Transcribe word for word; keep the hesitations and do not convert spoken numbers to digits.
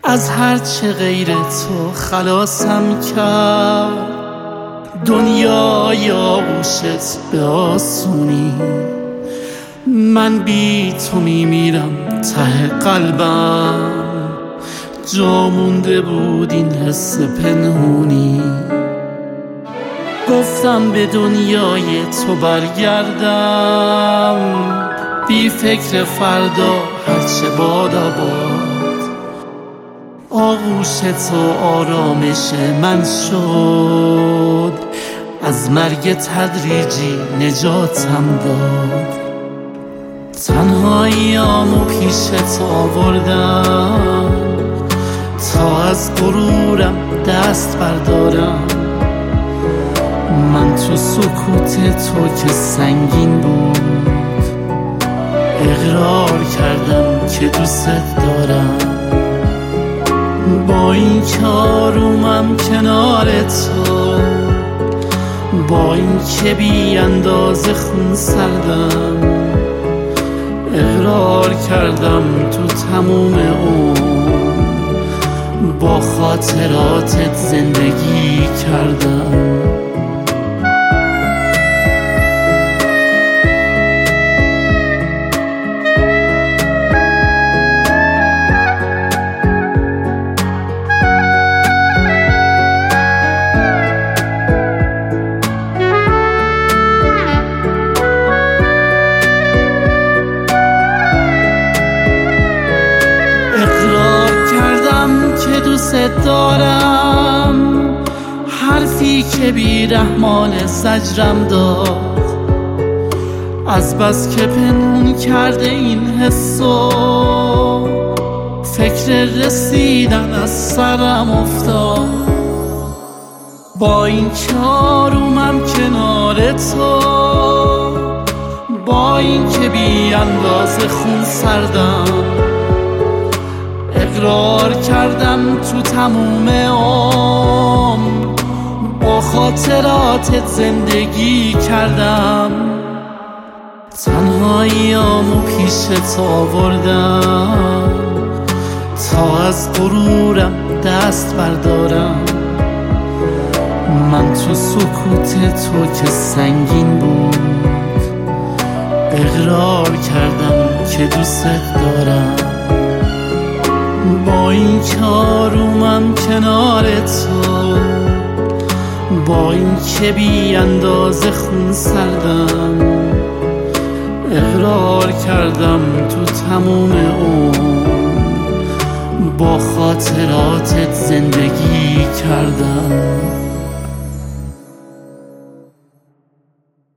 از هرچه غیر تو خلاصم کرد دنیای آغوشت به آسونی. من بی تو میمیرم ته قلبم، جا مونده بود این حس پنهونی. گفتم به دنیای تو برگردم، بی فکر فردا هرچه باد آباد. آغوش تو آرامش من شد، از مرگ تدریجی نجاتم داد. تنهاییامو پیش تو آوردم تا از غرورم دست بردارم. من تو سکوت تو که سنگین بود اقرار کردم که دوست دارم. با این که آرومم کنار تو، با این که بی اندازه خون سردم، اقرار کردم تو تموم عمر با خاطراتت زندگی کردم. دوست دارم، حرفی که بی رحمان زجرم داد. از بس که پنهون کرده این حسو، فکر رسیدن از سرم افتاد. با این که آرومم کنار تو، با این که بی اندازه خون سردم، اقرار کردم تو تموم عمر با خاطراتت زندگی کردم. تنهاییامو پیش تو آوردم تا از غرورم دست بردارم. من تو سکوت تو که سنگین بود اقرار کردم که دوست دارم. با این که آرومم کنار تو، با این که بی اندازه خون سردم، اقرار کردم تو تموم عمر با خاطراتت زندگی کردم.